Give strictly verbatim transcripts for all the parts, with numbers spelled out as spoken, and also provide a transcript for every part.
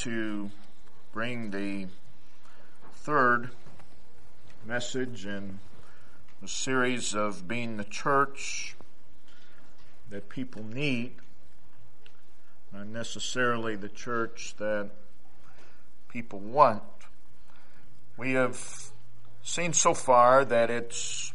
to bring the third message in a series of being the church that people need, not necessarily the church that people want. We have seen so far that it's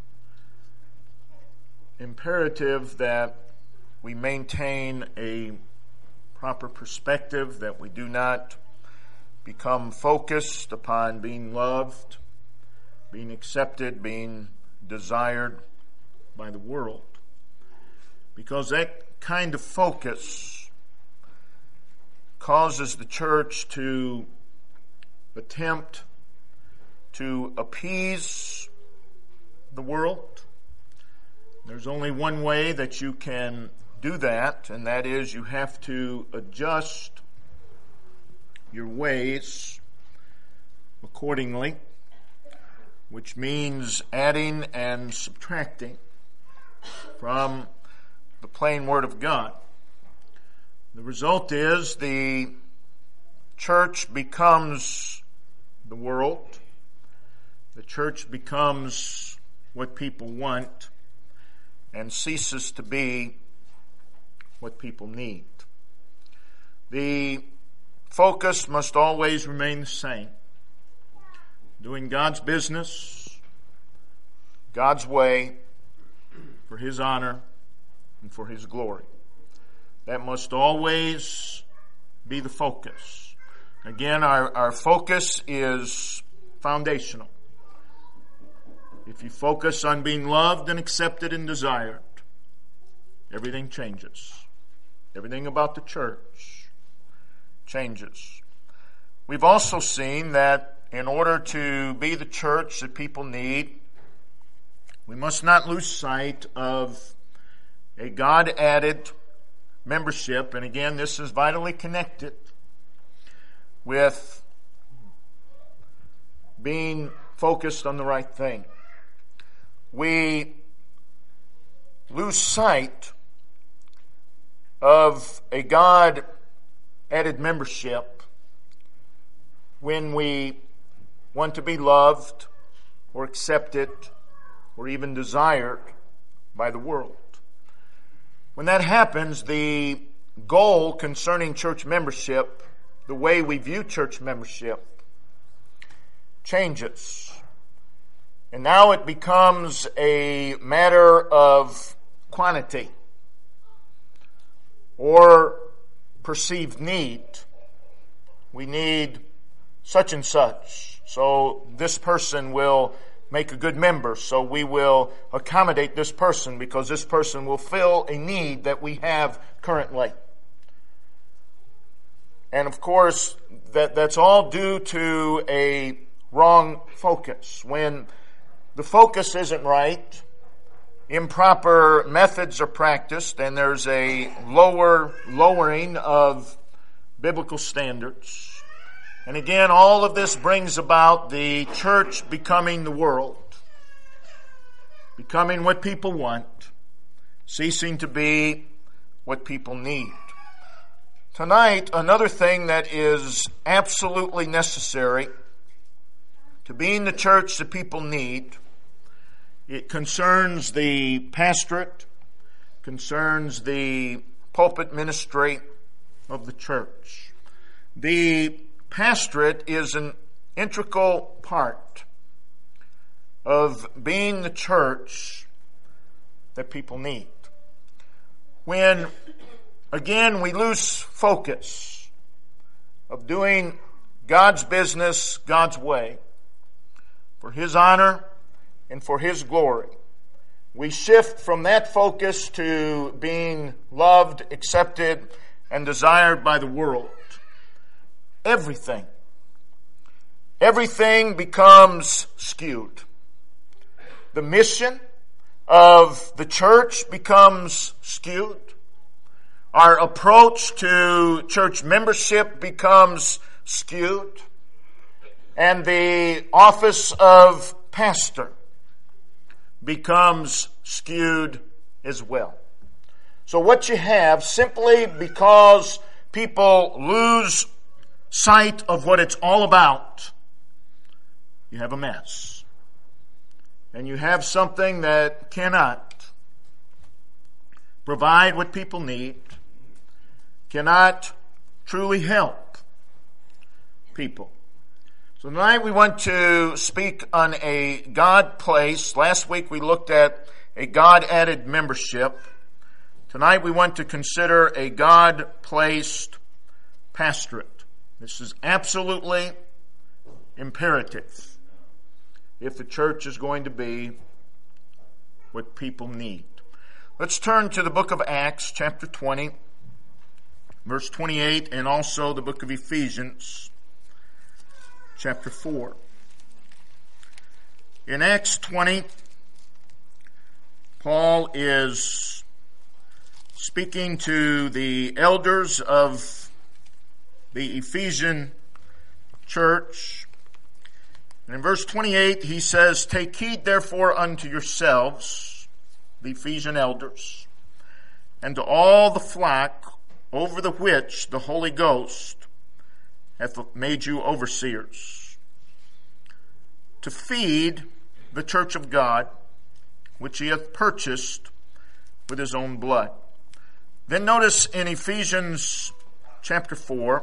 imperative that we maintain a proper perspective, that we do not become focused upon being loved, being accepted, being desired by the world. Because that kind of focus causes the church to attempt to appease the world. There's only one way that you can do that, and that is you have to adjust your ways accordingly, which means adding and subtracting from the plain Word of God. The result is the church becomes the world. The church becomes what people want and ceases to be what people need. The focus must always remain the same. Doing God's business, God's way, for His honor and for His glory. That must always be the focus. Again, our, our focus is foundational. If you focus on being loved and accepted and desired, everything changes. Everything about the church changes. We've also seen that in order to be the church that people need, we must not lose sight of a God-added membership. And again, this is vitally connected with being focused on the right thing. We lose sight of a God-added membership when we want to be loved or accepted or even desired by the world. When that happens, the goal concerning church membership, the way we view church membership, changes. And now it becomes a matter of quantity or perceived need. We need such and such, so this person will make a good member, so we will accommodate this person because this person will fill a need that we have currently. And of course, that, that's all due to a wrong focus. When the focus isn't right, improper methods are practiced, and there's a lower lowering of biblical standards. And again, all of this brings about the church becoming the world, becoming what people want, ceasing to be what people need. Tonight, another thing that is absolutely necessary to being the church that people need, it concerns the pastorate, concerns the pulpit ministry of the church. The pastorate is an integral part of being the church that people need. When, again, we lose focus of doing God's business God's way, for His honor and for His glory, we shift from that focus to being loved, accepted, and desired by the world. Everything, everything becomes skewed. The mission of the church becomes skewed. Our approach to church membership becomes skewed. And the office of pastor becomes skewed as well. So what you have, simply because people lose sight of what it's all about, you have a mess. And you have something that cannot provide what people need, cannot truly help people. So tonight we want to speak on a God place. Last week we looked at a God-added membership. Tonight we want to consider a God-placed pastorate. This is absolutely imperative if the church is going to be what people need. Let's turn to the book of Acts, chapter twenty, verse twenty-eight, and also the book of Ephesians, chapter four. In Acts twenty, Paul is speaking to the elders of the Ephesian church. And in verse twenty-eight, he says, "Take heed therefore unto yourselves," the Ephesian elders, "and to all the flock over the which the Holy Ghost hath made you overseers, to feed the church of God, which he hath purchased with his own blood." Then notice in Ephesians chapter four,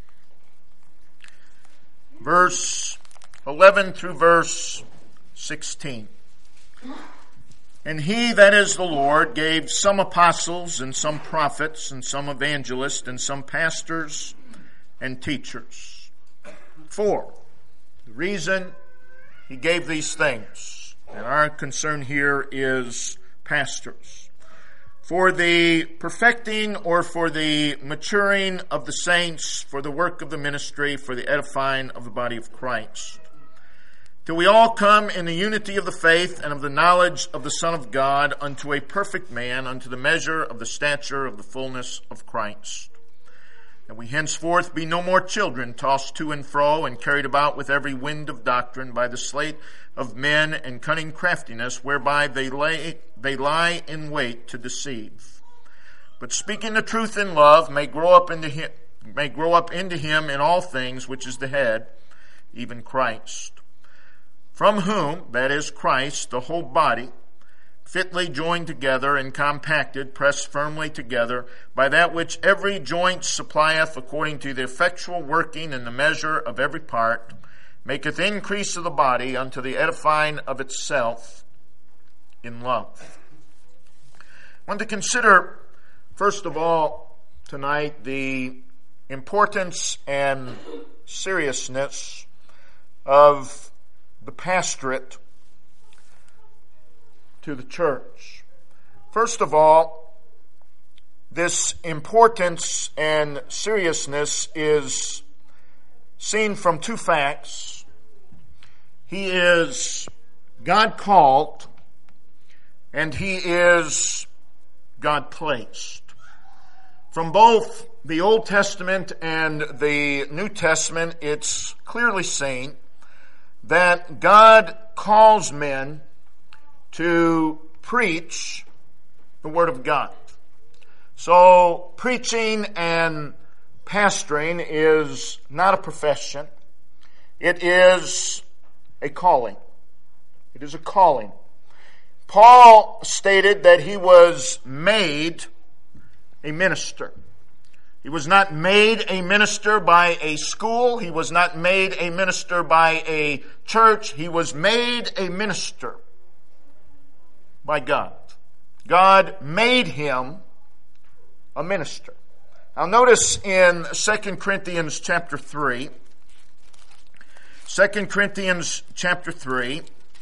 verse eleven through verse sixteen. "And he, that is the Lord, gave some apostles, and some prophets, and some evangelists, and some pastors and teachers. For the reason he gave these things, and our concern here is pastors, for the perfecting or for the maturing of the saints, for the work of the ministry, for the edifying of the body of Christ, till we all come in the unity of the faith and of the knowledge of the Son of God, unto a perfect man, unto the measure of the stature of the fullness of Christ. And we henceforth be no more children, tossed to and fro, and carried about with every wind of doctrine, by the sleight of men and cunning craftiness, whereby they lay, they lie in wait to deceive. But speaking the truth in love, may grow up into him, may grow up into him in all things, which is the head, even Christ. From whom, that is Christ, the whole body, fitly joined together and compacted, pressed firmly together, by that which every joint supplieth, according to the effectual working in the measure of every part, maketh increase of the body unto the edifying of itself in love." I want to consider, first of all, tonight, the importance and seriousness of the pastorate to the church. First of all, this importance and seriousness is seen from two facts. He is God called, and he is God placed. From both the Old Testament and the New Testament, it's clearly seen that God calls men to preach the Word of God. So preaching and pastoring is not a profession. It is a calling. It is a calling. Paul stated that he was made a minister. He was not made a minister by a school. He was not made a minister by a church. He was made a minister by God. God made him a minister. Now notice in Second Corinthians chapter three, Second Corinthians chapter three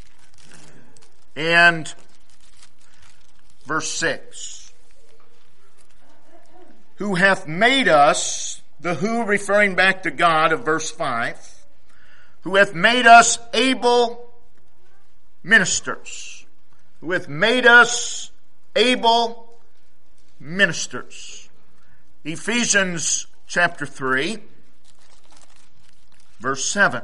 and verse six. "Who hath made us," the who referring back to God of verse five, "who hath made us able ministers." Who hath made us able ministers. Ephesians chapter three, verse seven.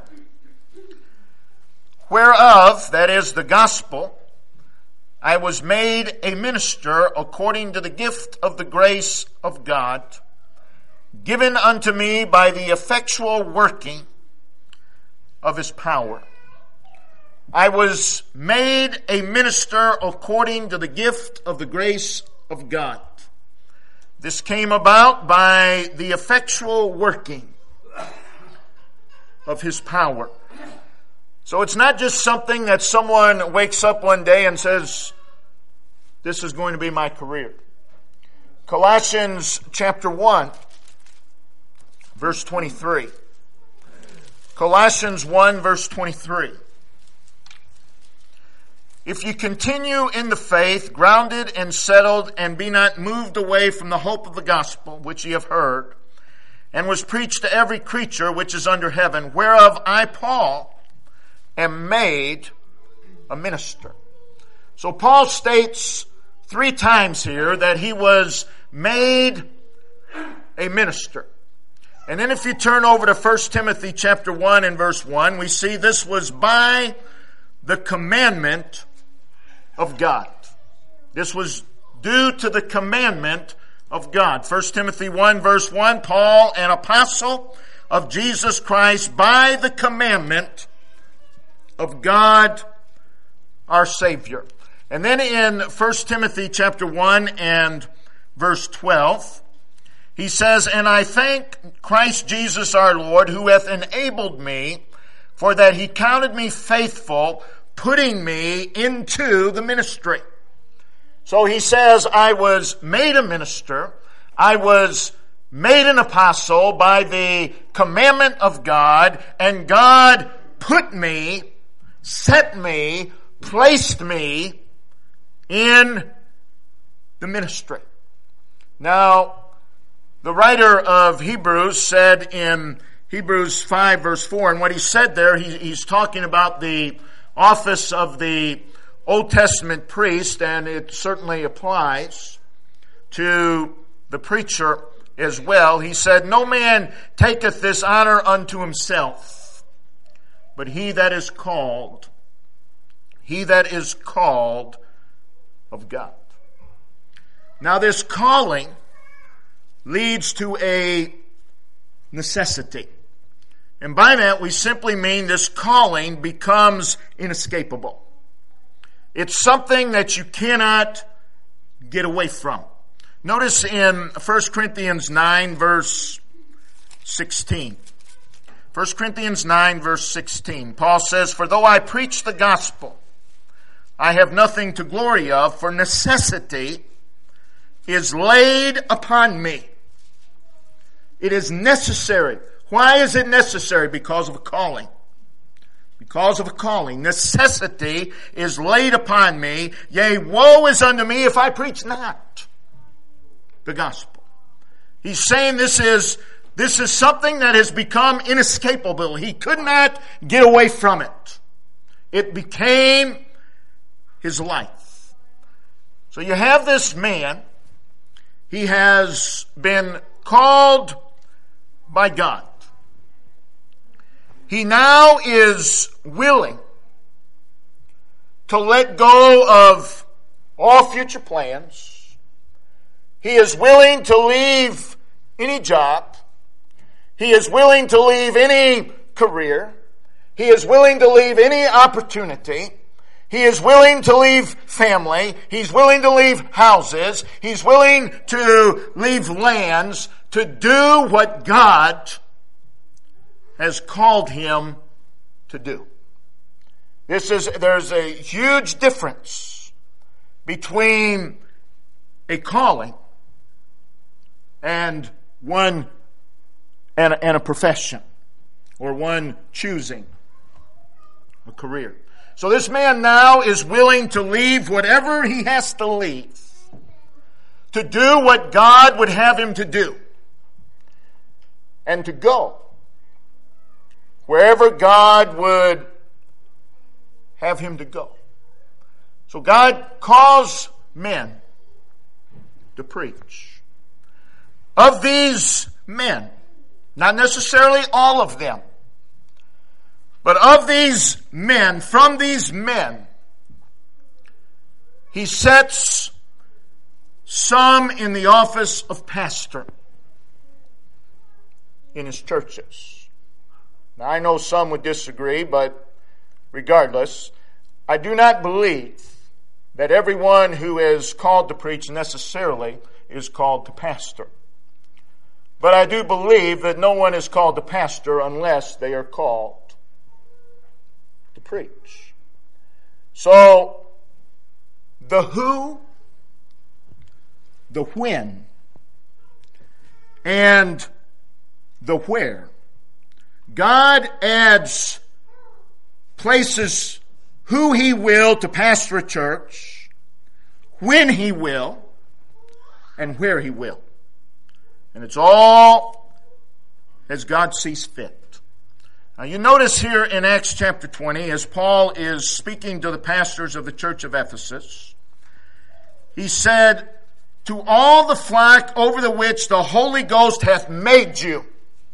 "Whereof," that is the gospel, "I was made a minister according to the gift of the grace of God, given unto me by the effectual working of his power. I was made a minister according to the gift of the grace of God. This came about by the effectual working of his power. So it's not just something that someone wakes up one day and says, this is going to be my career. Colossians chapter one, verse twenty-three. Colossians one, verse twenty-three. If you continue in the faith, grounded and settled, and be not moved away from the hope of the gospel, which ye have heard, and was preached to every creature which is under heaven, whereof I, Paul, am made a minister. So Paul states three times here that he was made a minister. And then if you turn over to First Timothy chapter one and verse one, we see this was by the commandment of God. This was due to the commandment of God. First Timothy one verse one, Paul, an apostle of Jesus Christ by the commandment of God our Savior. And then in First Timothy chapter one and verse twelve, he says, and I thank Christ Jesus our Lord, who hath enabled me, for that he counted me faithful, putting me into the ministry. So he says, I was made a minister. I was made an apostle by the commandment of God, and God put me, set me, placed me in the ministry. Now, the writer of Hebrews said in Hebrews five verse four, and what he said there, he, he's talking about the office of the Old Testament priest, and it certainly applies to the preacher as well. He said, no man taketh this honor unto himself, but he that is called, he that is called of God. Now this calling leads to a necessity. And by that we simply mean this calling becomes inescapable. It's something that you cannot get away from. Notice in First Corinthians nine verse sixteen. First Corinthians nine verse sixteen. Paul says, for though I preach the gospel, I have nothing to glory of, for necessity is laid upon me. It is necessary. Why is it necessary? Because of a calling. Because of a calling. Necessity is laid upon me. Yea, woe is unto me if I preach not the gospel. He's saying this is, this is something that has become inescapable. He could not get away from it. It became his life. So you have this man. He has been called by God. He now is willing to let go of all future plans. He is willing to leave any job. He is willing to leave any career. He is willing to leave any opportunity. He is willing to leave family. He's willing to leave houses. He's willing to leave lands to do what God has called him to do. This is, there's a huge difference between a calling and one and, and a profession, or one choosing a career. So this man now is willing to leave whatever he has to leave to do what God would have him to do, and to go wherever God would have him to go. So God calls men to preach. Of these men, not necessarily all of them, but of these men, from these men, he sets some in the office of pastor. in his churches. Now, I know some would disagree, but regardless, I do not believe that everyone who is called to preach necessarily is called to pastor. But I do believe that no one is called to pastor unless they are called to preach. So, the who, the when, and the where. God adds places who He will to pastor a church, when He will, and where He will. And it's all as God sees fit. Now you notice here in Acts chapter twenty, as Paul is speaking to the pastors of the church of Ephesus, he said, "To all the flock over the which the Holy Ghost hath made you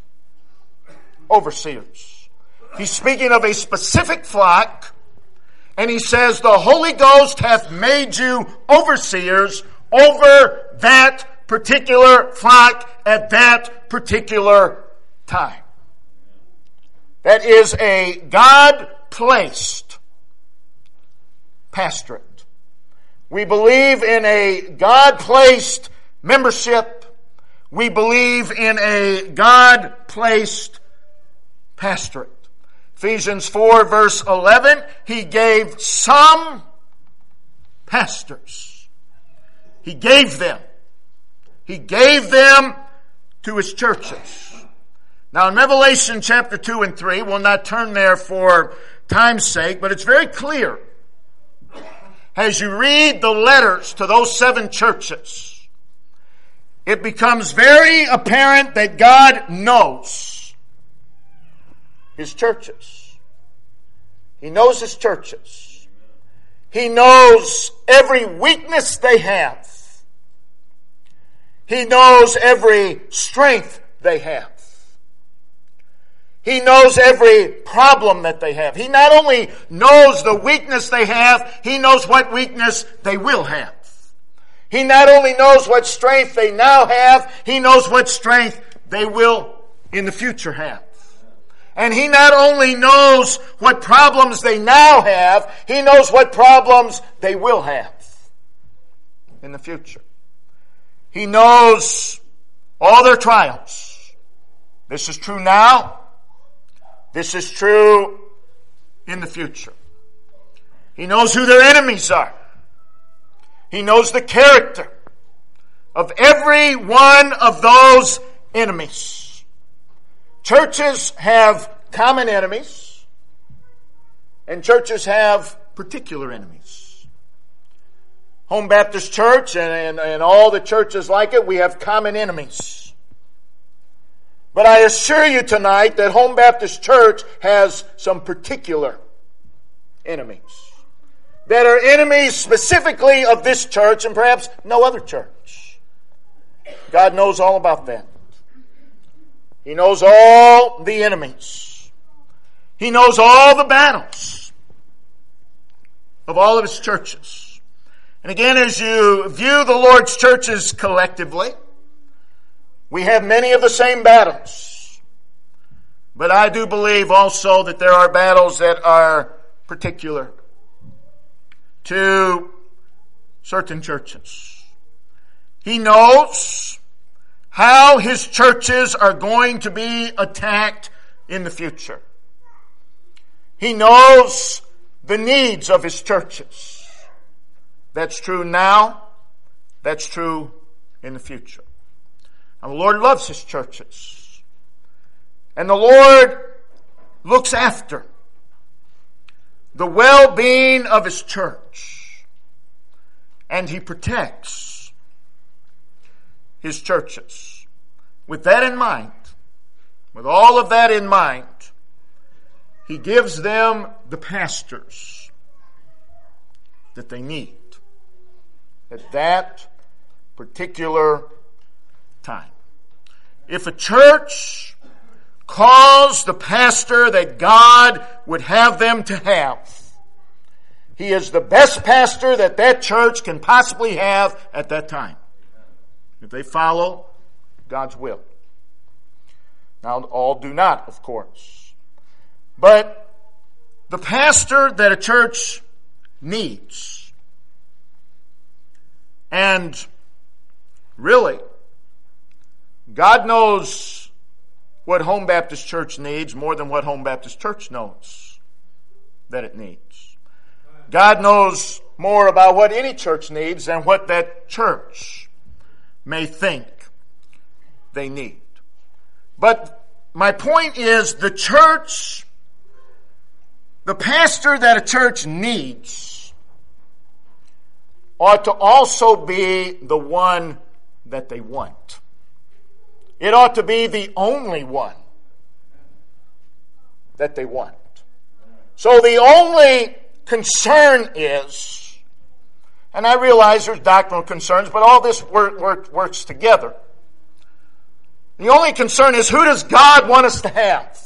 overseers." He's speaking of a specific flock, and he says, the Holy Ghost hath made you overseers over that particular flock at that particular time. That is a God-placed pastorate. We believe in a God-placed membership. We believe in a God-placed pastorate. Ephesians four verse eleven, He gave some pastors. He gave them. He gave them to His churches. Now in Revelation chapter two and three, we'll not turn there for time's sake, but it's very clear as you read the letters to those seven churches, it becomes very apparent that God knows His churches. He knows His churches. He knows every weakness they have. He knows every strength they have. He knows every problem that they have. He not only knows the weakness they have, He knows what weakness they will have. He not only knows what strength they now have, He knows what strength they will in the future have. And He not only knows what problems they now have, He knows what problems they will have in the future. He knows all their trials. This is true now. This is true in the future. He knows who their enemies are. He knows the character of every one of those enemies. Churches have common enemies, and churches have particular enemies. Home Baptist Church and, and, and all the churches like it, we have common enemies. But I assure you tonight that Home Baptist Church has some particular enemies that are enemies specifically of this church and perhaps no other church. God knows all about that. He knows all the enemies. He knows all the battles of all of His churches. And again, as you view the Lord's churches collectively, we have many of the same battles. But I do believe also that there are battles that are particular to certain churches. He knows how His churches are going to be attacked in the future. He knows the needs of His churches. That's true now. That's true in the future. And the Lord loves His churches. And the Lord looks after the well-being of His church. And He protects His churches. With that in mind, with all of that in mind, He gives them the pastors that they need at that particular time. If a church calls the pastor that God would have them to have, he is the best pastor that that church can possibly have at that time, if they follow God's will. Now, all do not, of course. But the pastor that a church needs, and really, God knows what Home Baptist Church needs more than what Home Baptist Church knows that it needs. God knows more about what any church needs than what that church may think they need. But my point is, the church, the pastor that a church needs ought to also be the one that they want. It ought to be the only one that they want. So the only concern is, and I realize there's doctrinal concerns, but all this work, work, works together. The only concern is, who does God want us to have?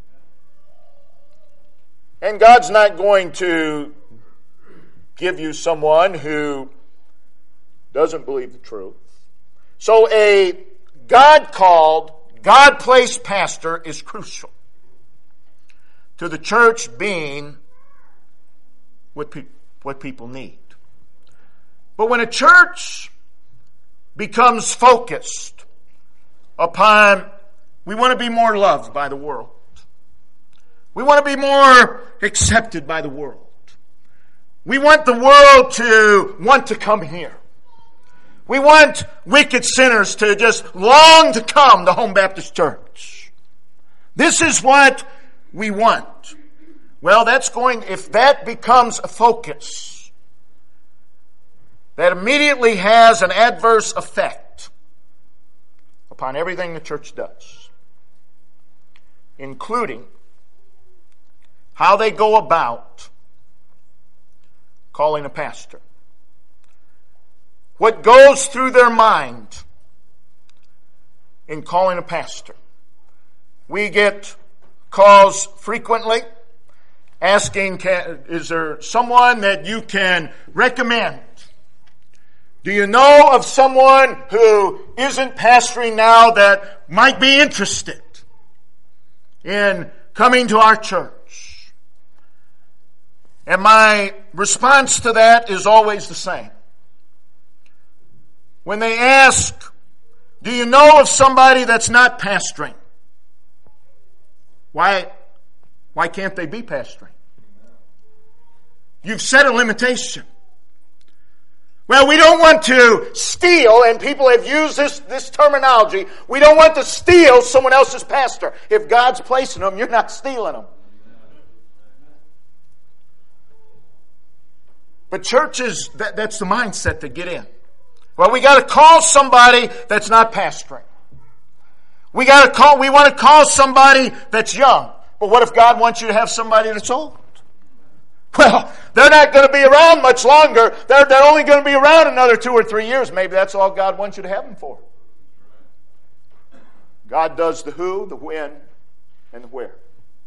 And God's not going to give you someone who doesn't believe the truth. So a God-called, God-placed pastor is crucial to the church being what, pe- what people need. But when a church becomes focused upon, we want to be more loved by the world. We want to be more accepted by the world. We want the world to want to come here. We want wicked sinners to just long to come to Home Baptist Church. This is what we want. Well, that's going, if that becomes a focus, that immediately has an adverse effect upon everything the church does, including how they go about calling a pastor. What goes through their mind in calling a pastor. We get calls frequently asking, is there someone that you can recommend? Do you know of someone who isn't pastoring now that might be interested in coming to our church? And my response to that is always the same. When they ask, do you know of somebody that's not pastoring? Why, why can't they be pastoring? You've set a limitation. Well, we don't want to steal, and people have used this, this terminology, we don't want to steal someone else's pastor. If God's placing them, you're not stealing them. But churches, that, that's the mindset they get in. Well, we got to call somebody that's not pastoring. We got to call. We want to call somebody that's young. But what if God wants you to have somebody that's old? Well, they're not going to be around much longer. They're, they're only going to be around another two or three years. Maybe that's all God wants you to have them for. God does the who, the when, and the where.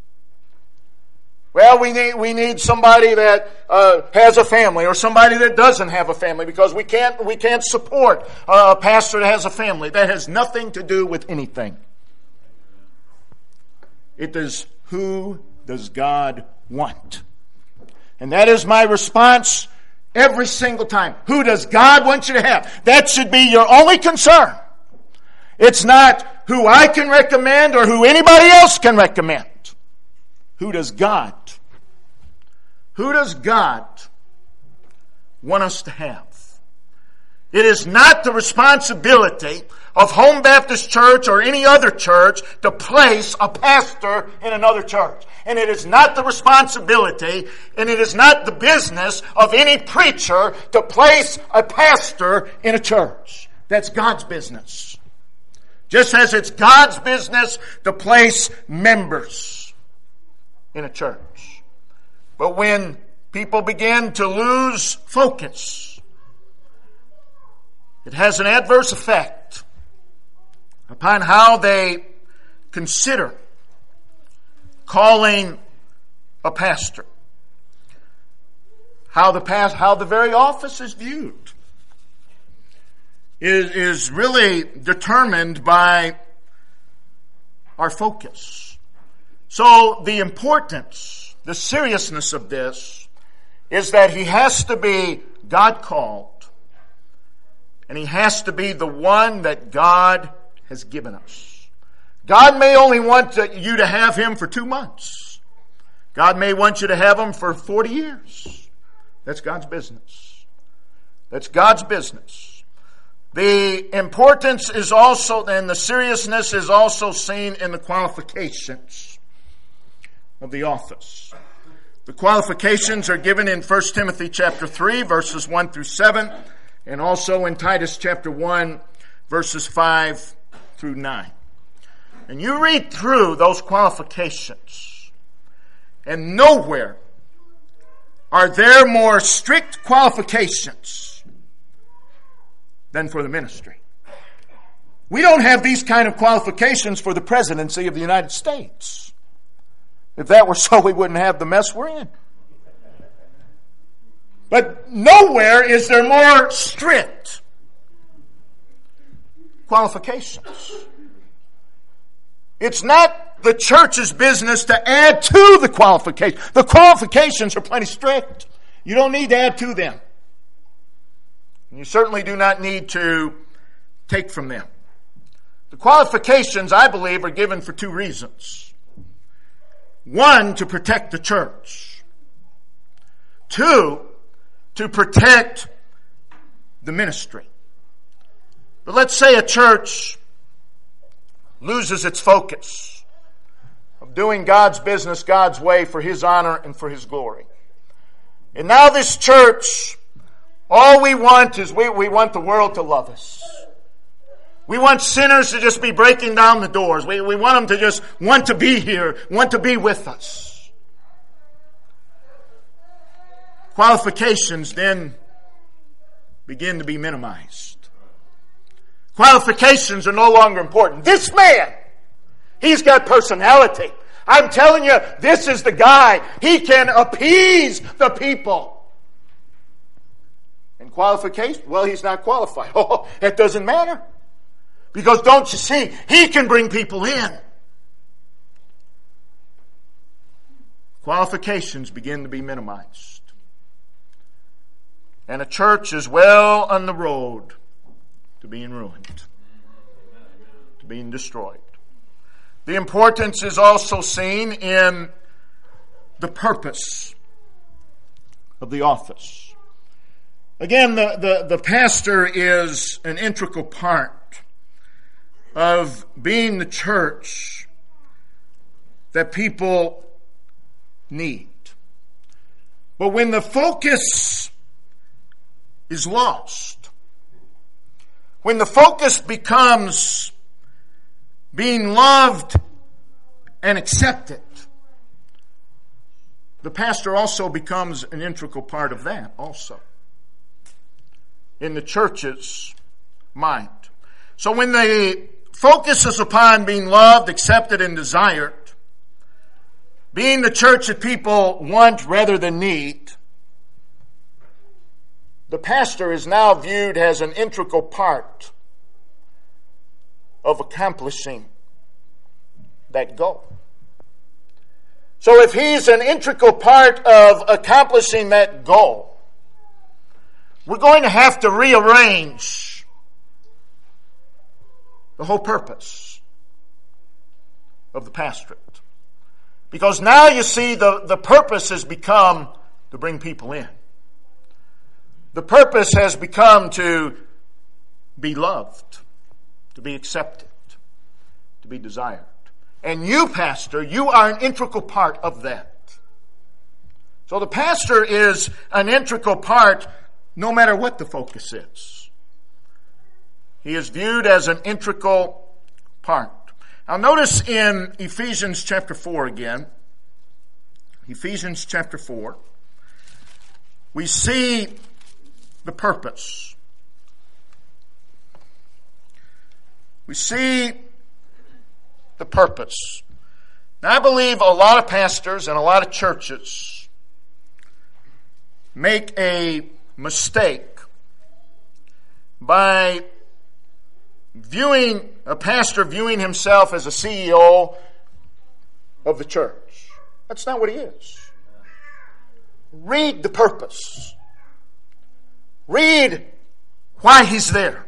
Well, we need we need somebody that uh, has a family, or somebody that doesn't have a family, because we can't we can't support a pastor that has a family. That has nothing to do with anything. It is, who does God want? And that is my response every single time. Who does God want you to have? That should be your only concern. It's not who I can recommend or who anybody else can recommend. Who does God? Who does God want us to have? It is not the responsibility of Home Baptist Church or any other church to place a pastor in another church. And it is not the responsibility, and it is not the business of any preacher to place a pastor in a church. That's God's business. Just as it's God's business to place members in a church. But when people begin to lose focus, it has an adverse effect upon how they consider calling a pastor. How the past, how the very office is viewed is, is really determined by our focus. So the importance, the seriousness of this is that he has to be God called, and he has to be the one that God has given us. God may only want you to have him for two months. God may want you to have him for forty years. That's God's business. That's God's business. The importance is also, and the seriousness is also seen in the qualifications of the office. The qualifications are given in First Timothy chapter three, verses one through seven, and also in Titus chapter one, verses five through nine. And you read through those qualifications, and nowhere are there more strict qualifications than for the ministry. We don't have these kind of qualifications for the presidency of the United States. If that were so, we wouldn't have the mess we're in. But nowhere is there more strict qualifications. It's not the church's business to add to the qualifications. The qualifications are plenty strict. You don't need to add to them. And you certainly do not need to take from them. The qualifications, I believe, are given for two reasons. One, to protect the church. Two, to protect the ministry. But let's say a church loses its focus of doing God's business God's way for his honor and for his glory. And now this church, all we want is we, we want the world to love us. We want sinners to just be breaking down the doors. We, we want them to just want to be here, want to be with us. Qualifications then begin to be minimized. Qualifications are no longer important. This man, he's got personality. I'm telling you, this is the guy. He can appease the people. And qualification, well, he's not qualified. Oh, it doesn't matter. Because don't you see, he can bring people in. Qualifications begin to be minimized. And a church is well on the road to being ruined, to being destroyed. The importance is also seen in the purpose of the office. Again, the, the, the pastor is an integral part of being the church that people need. But when the focus is lost, when the focus becomes being loved and accepted, the pastor also becomes an integral part of that also in the church's mind. So when the focus is upon being loved, accepted, and desired, being the church that people want rather than need, the pastor is now viewed as an integral part of accomplishing that goal. So if he's an integral part of accomplishing that goal, we're going to have to rearrange the whole purpose of the pastorate. Because now you see the, the purpose has become to bring people in. The purpose has become to be loved, to be accepted, to be desired. And you, pastor, you are an integral part of that. So the pastor is an integral part no matter what the focus is. He is viewed as an integral part. Now notice in Ephesians chapter four again, Ephesians chapter four, we see the purpose. We see the purpose. Now I believe a lot of pastors and a lot of churches make a mistake by viewing, a pastor viewing himself as a C E O of the church. That's not what he is. Read the purpose. Read why he's there.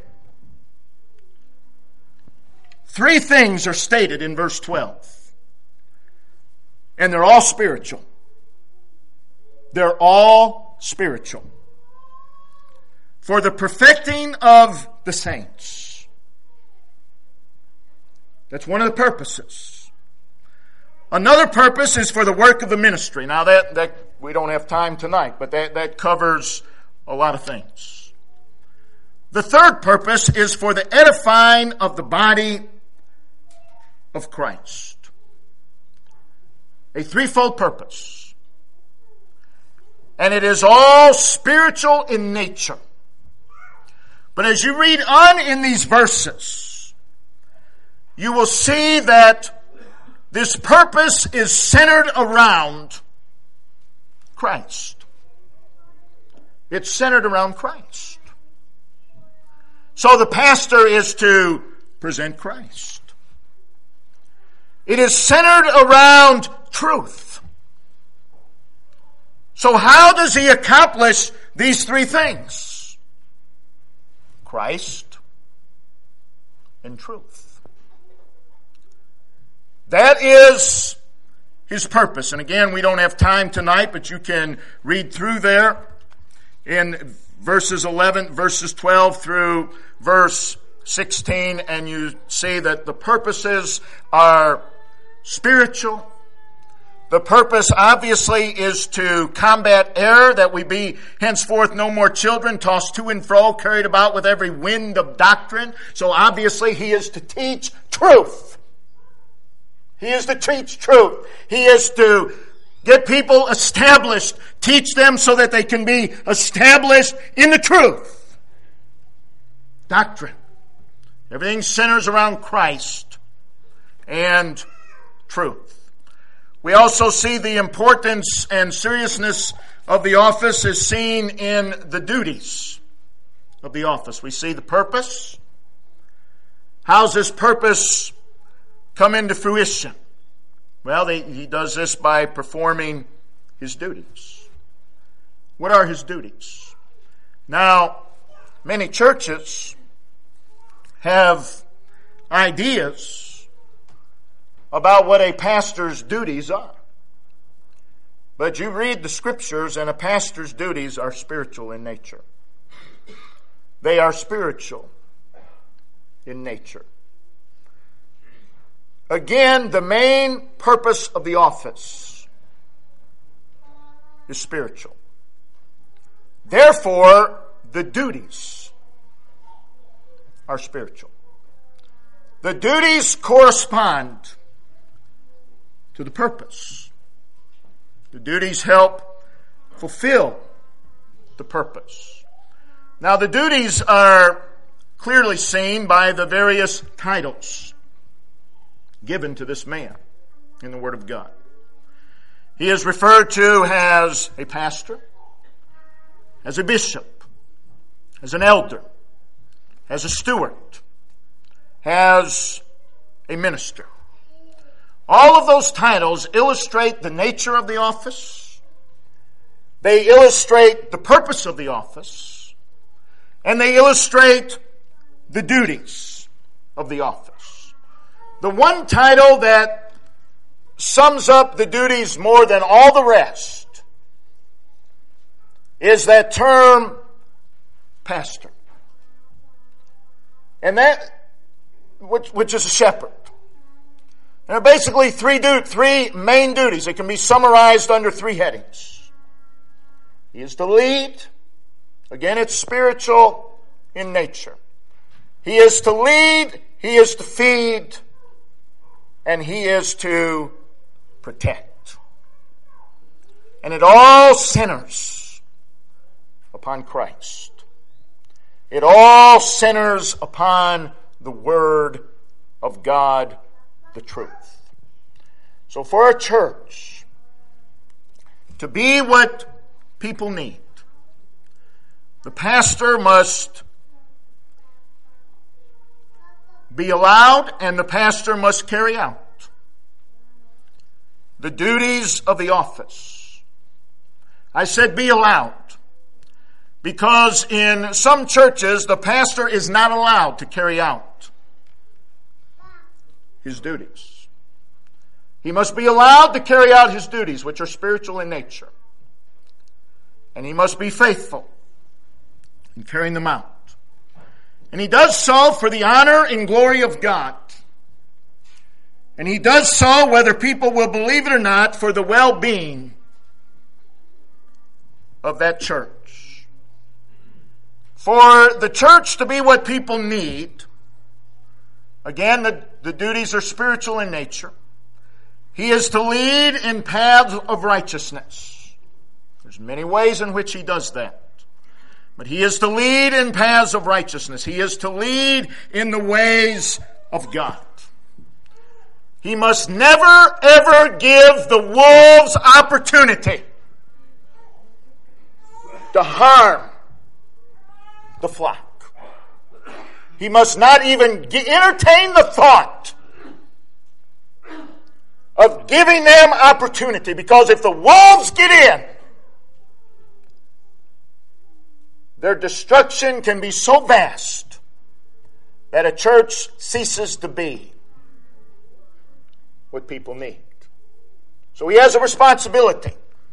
Three things are stated in verse twelve. And they're all spiritual. They're all spiritual. For the perfecting of the saints. That's one of the purposes. Another purpose is for the work of the ministry. Now that, that we don't have time tonight, but that, that covers a lot of things. The third purpose is for the edifying of the body of Christ. A threefold purpose. And it is all spiritual in nature. But as you read on in these verses, you will see that this purpose is centered around Christ. It's centered around Christ. So the pastor is to present Christ. It is centered around truth. So how does he accomplish these three things? Christ and truth. That is his purpose. And again, we don't have time tonight, but you can read through there in verses eleven, verses twelve through verse sixteen, and you see that the purposes are spiritual. The purpose obviously is to combat error, that we be henceforth no more children, tossed to and fro, carried about with every wind of doctrine. So obviously he is to teach truth. He is to teach truth. He is to get people established, teach them so that they can be established in the truth. Doctrine. Everything centers around Christ and truth. We also see the importance and seriousness of the office is seen in the duties of the office. We see the purpose. How's this purpose come into fruition? Well, they, he does this by performing his duties. What are his duties? Now, many churches have ideas about what a pastor's duties are. But you read the scriptures and a pastor's duties are spiritual in nature. They are spiritual in nature. Again, the main purpose of the office is spiritual. Therefore, the duties are spiritual. The duties correspond to the purpose. The duties help fulfill the purpose. Now, the duties are clearly seen by the various titles given to this man in the Word of God. He is referred to as a pastor, as a bishop, as an elder, as a steward, as a minister. All of those titles illustrate the nature of the office. They illustrate the purpose of the office. And they illustrate the duties of the office. The one title that sums up the duties more than all the rest is that term, pastor. And that, which, which is a shepherd. There are basically three, du- three main duties. It can be summarized under three headings. He is to lead. Again, it's spiritual in nature. He is to lead, he is to feed, and he is to protect. And it all centers upon Christ. It all centers upon the Word of God, the truth. So for a church to be what people need, the pastor must be allowed, and the pastor must carry out the duties of the office. I said be allowed, because in some churches the pastor is not allowed to carry out his duties. He must be allowed to carry out his duties, which are spiritual in nature. And he must be faithful in carrying them out. And he does so for the honor and glory of God. And he does so, whether people will believe it or not, for the well-being of that church. For the church to be what people need, again, the, the duties are spiritual in nature. He is to lead in paths of righteousness. There's many ways in which he does that. But he is to lead in paths of righteousness. He is to lead in the ways of God. He must never, ever give the wolves opportunity to harm the flock. He must not even entertain the thought of giving them opportunity, because if the wolves get in, their destruction can be so vast that a church ceases to be what people need. So he has a responsibility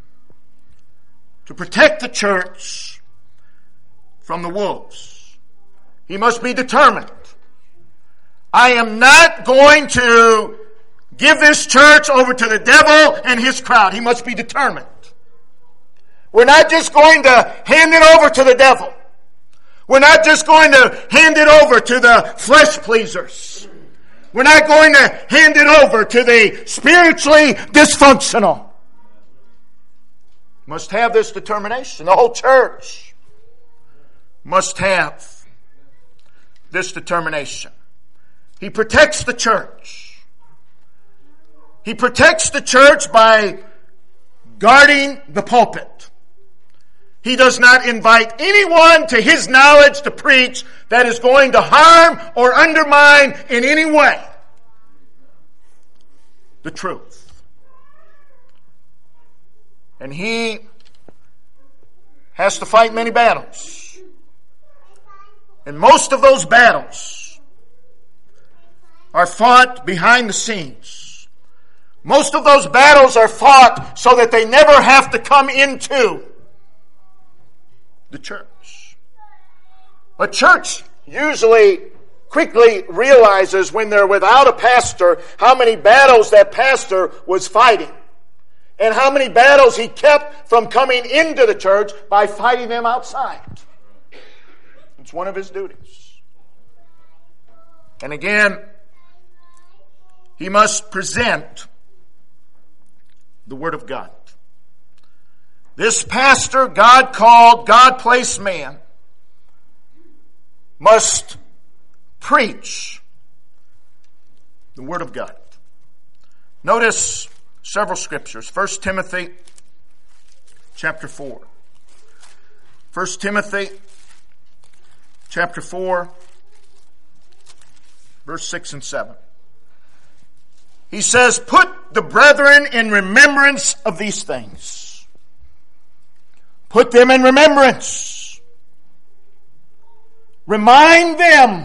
to protect the church from the wolves. He must be determined. I am not going to give this church over to the devil and his crowd. He must be determined. We're not just going to hand it over to the devil. We're not just going to hand it over to the flesh pleasers. We're not going to hand it over to the spiritually dysfunctional. Must have this determination. The whole church must have this determination. He protects the church. He protects the church by guarding the pulpit. He does not invite anyone to his knowledge to preach that is going to harm or undermine in any way the truth. And he has to fight many battles. And most of those battles are fought behind the scenes. Most of those battles are fought so that they never have to come into the church. A church usually quickly realizes when they're without a pastor how many battles that pastor was fighting, and how many battles he kept from coming into the church by fighting them outside. It's one of his duties. And again, he must present the Word of God. This pastor, God called, God placed man, must preach the Word of God. Notice several scriptures. First Timothy chapter four. First Timothy chapter four, verse six and seven. He says, "Put the brethren in remembrance of these things." Put them in remembrance. Remind them.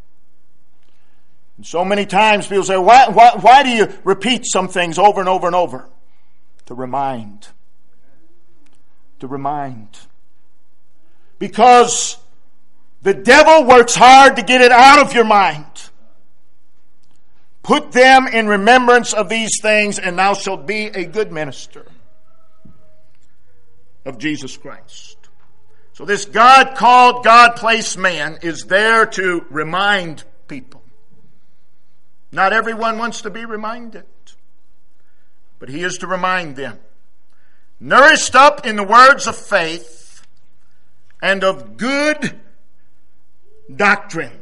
And so many times people say, why, why, why do you repeat some things over and over and over? To remind. To remind. Because the devil works hard to get it out of your mind. Put them in remembrance of these things, and thou shalt be a good minister of Jesus Christ. So this God called, God placed man is there to remind people. Not everyone wants to be reminded, but he is to remind them. Nourished up in the words of faith and of good doctrine.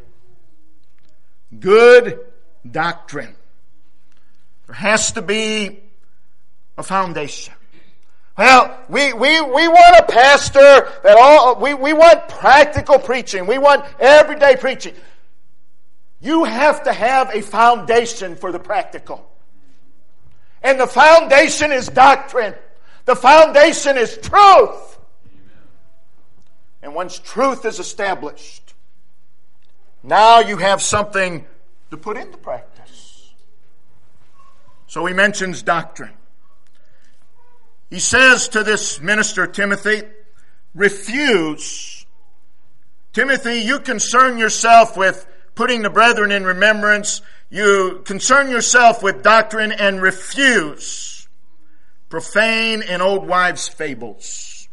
Good doctrine. There has to be a foundation. Well, we, we, we want a pastor that all, we, we want practical preaching. We want everyday preaching. You have to have a foundation for the practical. And the foundation is doctrine. The foundation is truth. And once truth is established, now you have something to put into practice. So he mentions doctrine. He says to this minister, Timothy, refuse. Timothy, you concern yourself with putting the brethren in remembrance. You concern yourself with doctrine and refuse profane and old wives' fables,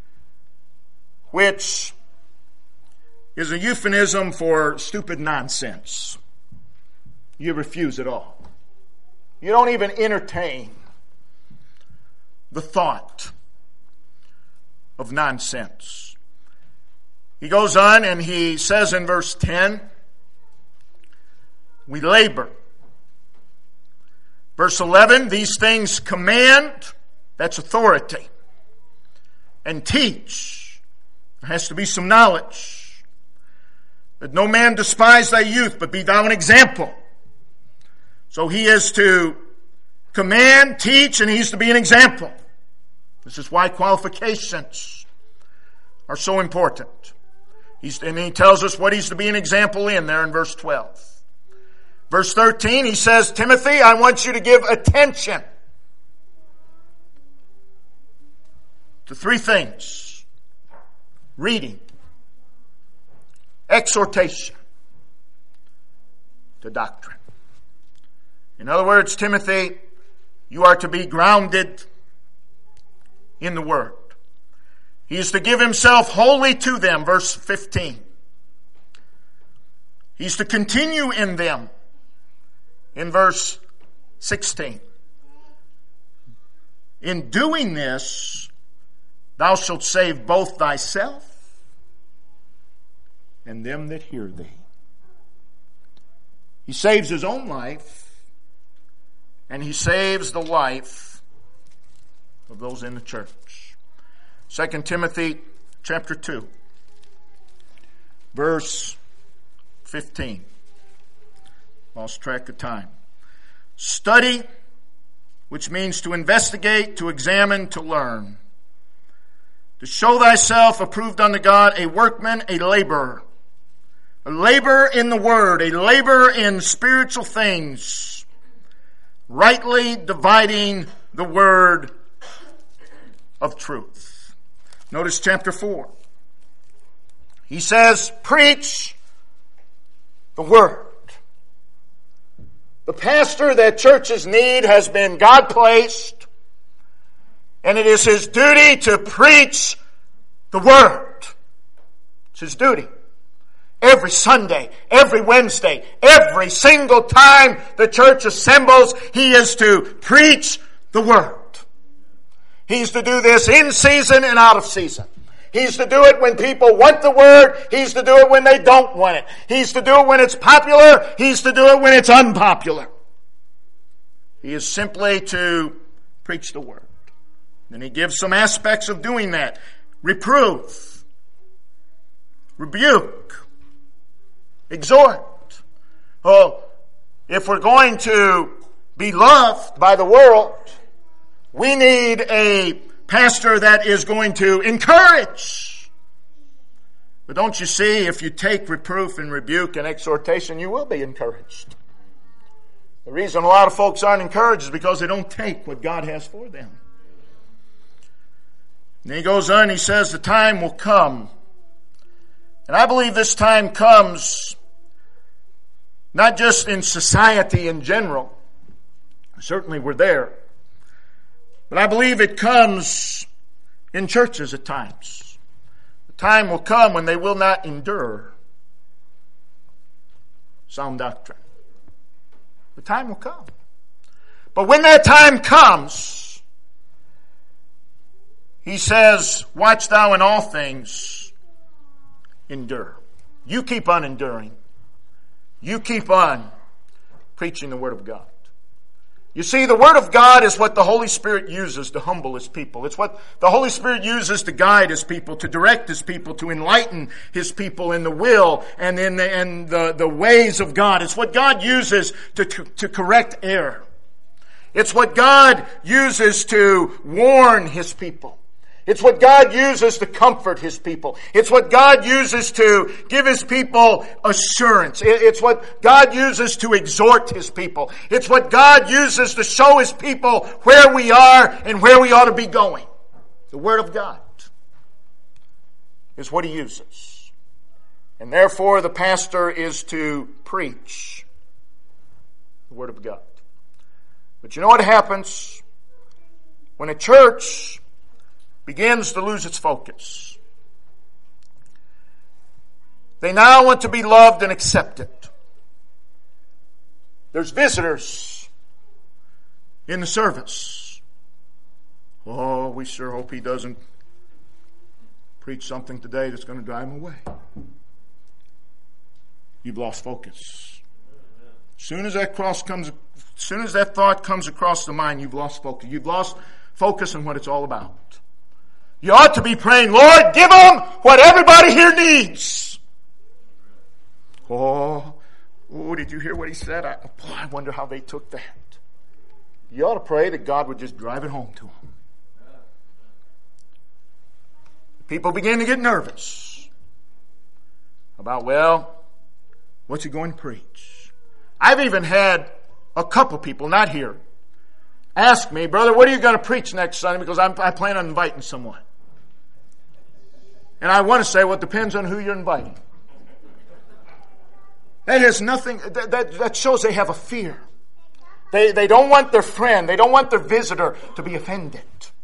which is a euphemism for stupid nonsense. You refuse it all. You don't even entertain the thought of nonsense. He goes on and he says in verse ten, we labor. Verse eleven, these things command, that's authority, and teach. There has to be some knowledge. That no man despise thy youth, but be thou an example. So he is to command, teach, and he's to be an example. This is why qualifications are so important. He's, and he tells us what he's to be an example in there in verse twelve. Verse thirteen, he says, Timothy, I want you to give attention to three things. Reading, exhortation, to doctrine. In other words, Timothy, you are to be grounded in the Word. He is to give himself wholly to them, verse fifteen. He's to continue in them, in verse sixteen. In doing this, thou shalt save both thyself and them that hear thee. He saves his own life, and he saves the life of those in the church. Second Timothy chapter two, verse fifteen. Lost track of time. Study, which means to investigate, to examine, to learn. To show thyself approved unto God, a workman, a laborer. A laborer in the Word, a laborer in spiritual things. Rightly dividing the word of truth. Notice chapter four. He says, preach the Word. The pastor that churches need has been God-placed, and it is his duty to preach the Word. It's his duty. Every Sunday, every Wednesday, every single time the church assembles, he is to preach the Word. He's to do this in season and out of season. He's to do it when people want the Word. He's to do it when they don't want it. He's to do it when it's popular. He's to do it when it's unpopular. He is simply to preach the Word. And he gives some aspects of doing that. Reprove. Rebuke. Exhort. Oh, if we're going to be loved by the world, we need a pastor that is going to encourage. But don't you see, if you take reproof and rebuke and exhortation, you will be encouraged. The reason a lot of folks aren't encouraged is because they don't take what God has for them. And he goes on, he says, the time will come. And I believe this time comes not just in society in general. Certainly we're there. But I believe it comes in churches at times. The time will come when they will not endure sound doctrine. The time will come. But when that time comes, he says, watch thou in all things, endure. You keep on enduring. You keep on preaching the Word of God. You see, the Word of God is what the Holy Spirit uses to humble His people. It's what the Holy Spirit uses to guide His people, to direct His people, to enlighten His people in the will and in the, in the, the ways of God. It's what God uses to, to, to correct error. It's what God uses to warn His people. It's what God uses to comfort His people. It's what God uses to give His people assurance. It's what God uses to exhort His people. It's what God uses to show His people where we are and where we ought to be going. The Word of God is what He uses. And therefore the pastor is to preach the Word of God. But you know what happens when a church begins to lose its focus? They now want to be loved and accepted. There's visitors in the service. Oh, we sure hope he doesn't preach something today that's going to drive him away. You've lost focus. As soon as that cross comes, as soon as that thought comes across the mind, you've lost focus. You've lost focus on what it's all about. You ought to be praying, Lord, give them what everybody here needs. Oh, oh, did you hear what he said? I, boy, I wonder how they took that. You ought to pray that God would just drive it home to them. People begin to get nervous about, well, what's he going to preach? I've even had a couple people, not here, ask me, brother, what are you going to preach next Sunday? Because I'm, I plan on inviting someone. And I want to say, well, it depends on who you're inviting. That has nothing, that, that, that shows they have a fear. They, they don't want their friend, they don't want their visitor to be offended.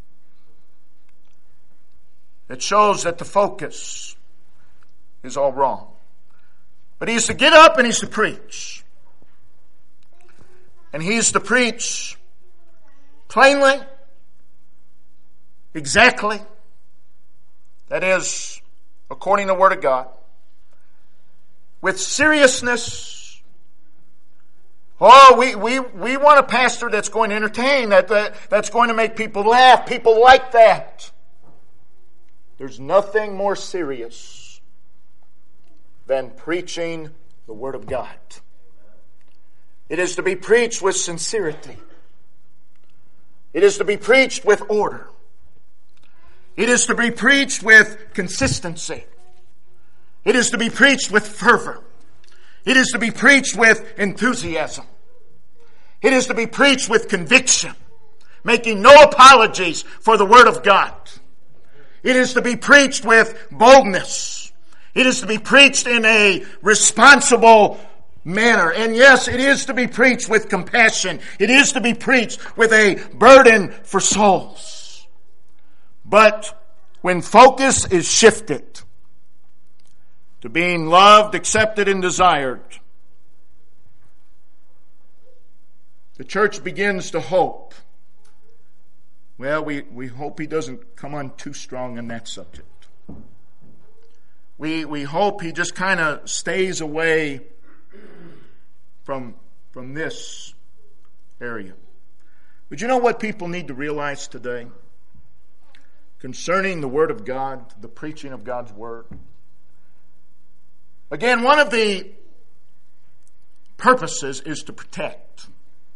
It shows that the focus is all wrong. But he's to get up and he's to preach. And he's to preach plainly, exactly, that is, according to the Word of God, with seriousness. Oh, we, we, we want a pastor that's going to entertain, that, that that's going to make people laugh. People like that. There's nothing more serious than preaching the Word of God. It is to be preached with sincerity. It is to be preached with order. It is to be preached with consistency. It is to be preached with fervor. It is to be preached with enthusiasm. It is to be preached with conviction, making no apologies for the Word of God. It is to be preached with boldness. It is to be preached in a responsible manner. And yes, it is to be preached with compassion. It is to be preached with a burden for souls. But when focus is shifted to being loved, accepted, and desired, the church begins to hope. Well, we, we hope he doesn't come on too strong on that subject. We, we hope he just kind of stays away from, from this area. But you know what people need to realize today concerning the Word of God, the preaching of God's Word? Again, one of the purposes is to protect.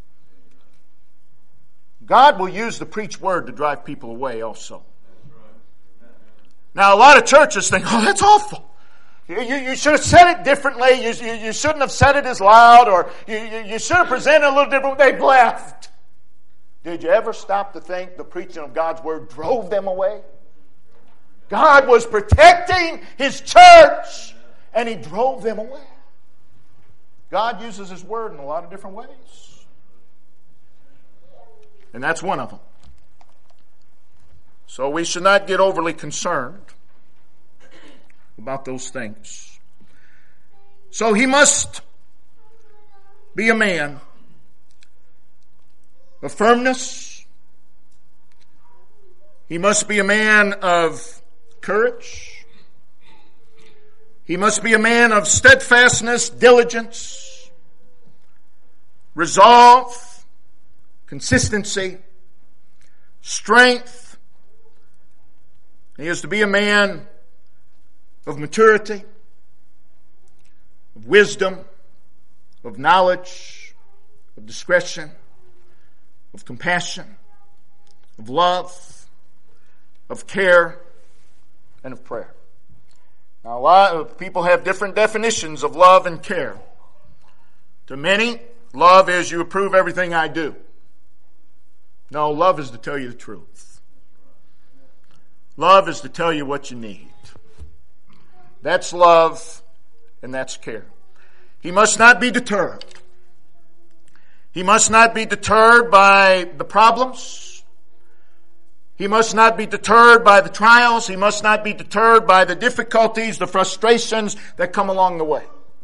God will use the preached Word to drive people away also. Now, a lot of churches think, oh, that's awful. You, you, you should have said it differently. You, you, you shouldn't have said it as loud, or you, you, you should have presented it a little different. They've left. Did you ever stop to think the preaching of God's Word drove them away? God was protecting His church, and He drove them away. God uses His Word in a lot of different ways. And that's one of them. So we should not get overly concerned about those things. So he must be a man of firmness. He must be a man of courage. He must be a man of steadfastness, diligence, resolve, consistency, strength. He is to be a man of maturity, of wisdom, of knowledge, of discretion, of compassion, of love, of care, and of prayer. Now, a lot of people have different definitions of love and care. To many, love is you approve everything I do. No, love is to tell you the truth. Love is to tell you what you need. That's love, and that's care. He must not be deterred. He must not be deterred by the problems. He must not be deterred by the trials. He must not be deterred by the difficulties, the frustrations that come along the way.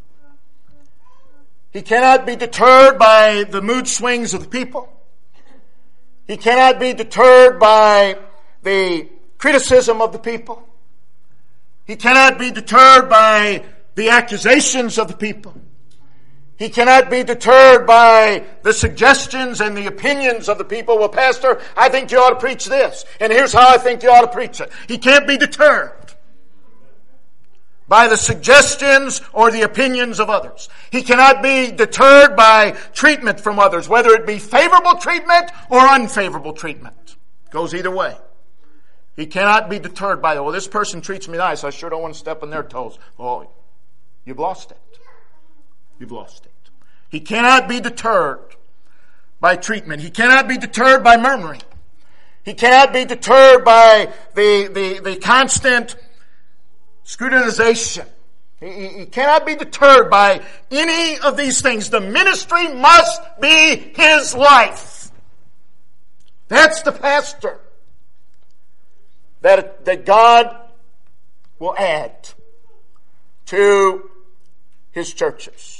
He cannot be deterred by the mood swings of the people. He cannot be deterred by the criticism of the people. He cannot be deterred by the accusations of the people. He cannot be deterred by the suggestions and the opinions of the people. Well, Pastor, I think you ought to preach this, and here's how I think you ought to preach it. He can't be deterred by the suggestions or the opinions of others. He cannot be deterred by treatment from others, whether it be favorable treatment or unfavorable treatment. It goes either way. He cannot be deterred by, well, this person treats me nice, I sure don't want to step on their toes. Oh, you've lost it. You've lost it. He cannot be deterred by treatment. He cannot be deterred by murmuring. He cannot be deterred by the, the, the constant scrutinization. He, he cannot be deterred by any of these things. The ministry must be his life. That's the pastor that, that God will add to his churches.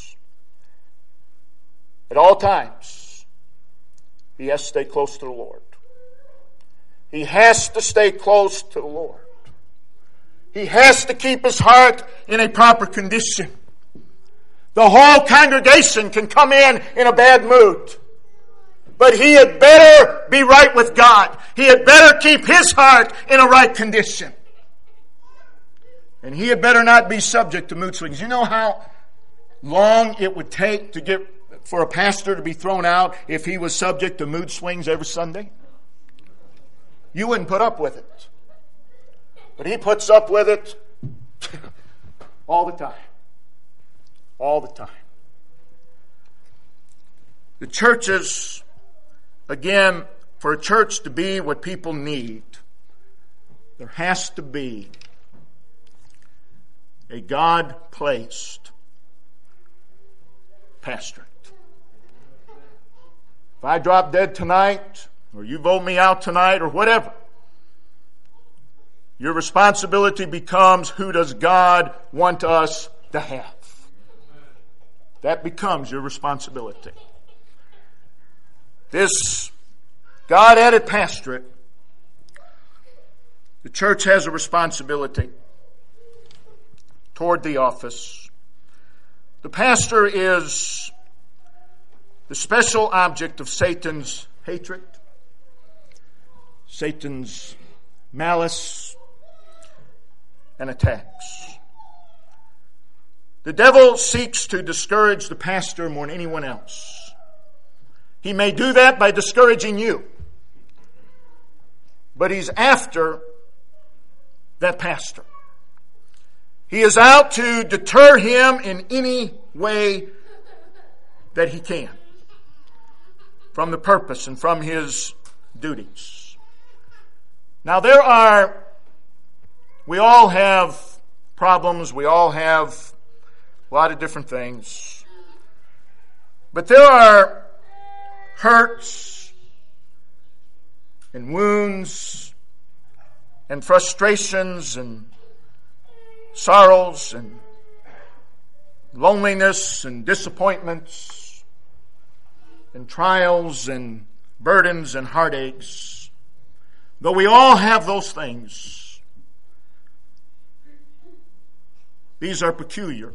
At all times, he has to stay close to the Lord. He has to stay close to the Lord. He has to keep his heart in a proper condition. The whole congregation can come in in a bad mood. But he had better be right with God. He had better keep his heart in a right condition. And he had better not be subject to mood swings. You know how long it would take to get for a pastor to be thrown out if he was subject to mood swings every Sunday? You wouldn't put up with it. But he puts up with it all the time. All the time. The churches, again, for a church to be what people need, there has to be a God-placed pastorate. If I drop dead tonight, or you vote me out tonight, or whatever, your responsibility becomes, who does God want us to have? That becomes your responsibility. This God-added pastorate, the church has a responsibility toward the office. The pastor is the special object of Satan's hatred, Satan's malice, and attacks. The devil seeks to discourage the pastor more than anyone else. He may do that by discouraging you. But he's after that pastor. He is out to deter him in any way that he can from the purpose and from his duties. Now there are, we all have problems, we all have a lot of different things. But there are hurts and wounds and frustrations and sorrows and loneliness and disappointments and trials and burdens and heartaches. Though we all have those things, these are peculiar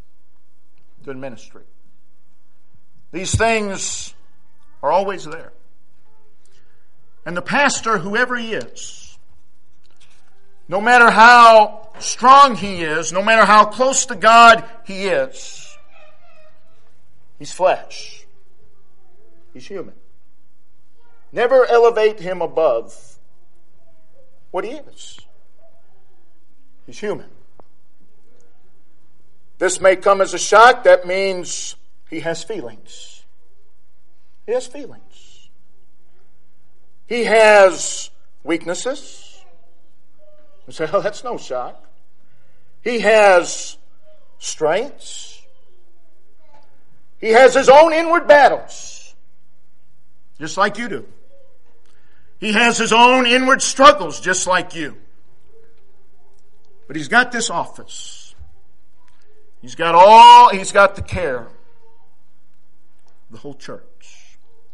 to the ministry. These things are always there. And the pastor, whoever he is, no matter how strong he is, no matter how close to God he is, he's flesh. He's human. Never elevate him above what he is. He's human. This may come as a shock. That means he has feelings. He has feelings. He has weaknesses. You say, oh, that's no shock. He has strengths. He has his own inward battles, just like you do. He has his own inward struggles, just like you. But he's got this office. He's got all, he's got the care of the whole church.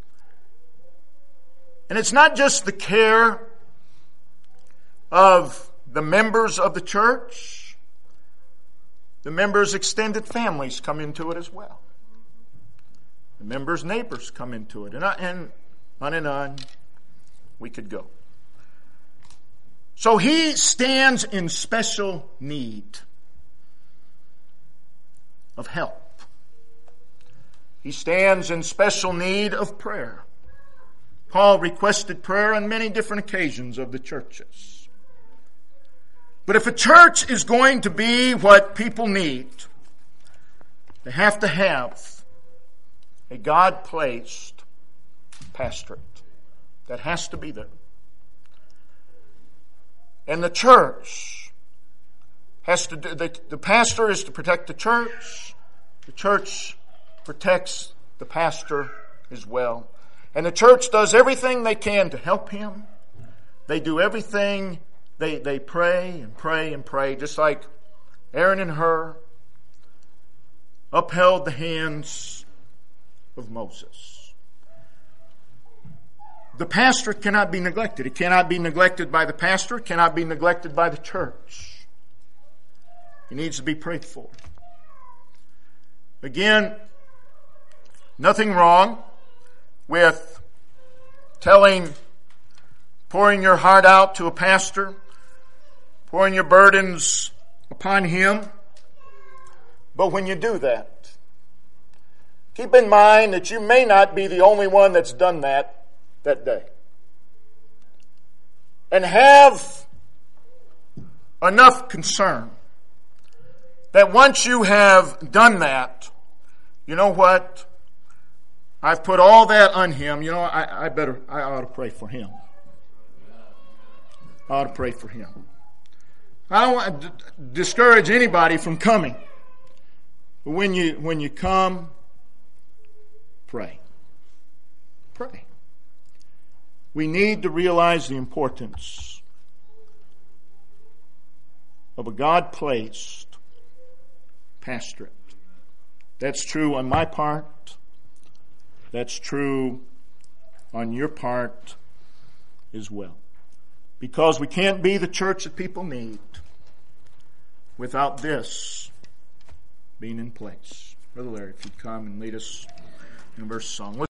And it's not just the care of the members of the church. The members' extended families come into it as well. The members' neighbors come into it. And, and on and on we could go. So he stands in special need of help. He stands in special need of prayer. Paul requested prayer on many different occasions of the churches. But if a church is going to be what people need, they have to have a God-placed pastorate. That has to be there. And the church has to do, the, the pastor is to protect the church. The church protects the pastor as well. And the church does everything they can to help him. They do everything. They, they pray and pray and pray, just like Aaron and Hur upheld the hands of Moses. The pastorate cannot be neglected. It cannot be neglected by the pastor. It cannot be neglected by the church. He needs to be prayed for. Again, nothing wrong with telling, pouring your heart out to a pastor, pouring your burdens upon him. But when you do that, keep in mind that you may not be the only one that's done that that day. And have enough concern that once you have done that, you know what? I've put all that on him. You know, I, I better, I ought to pray for him. I ought to pray for him. I don't want to d- discourage anybody from coming. But when you, when you come, pray. Pray. We need to realize the importance of a God-placed pastorate. That's true on my part. That's true on your part as well. Because we can't be the church that people need without this being in place. Brother Larry, if you'd come and lead us in a verse song.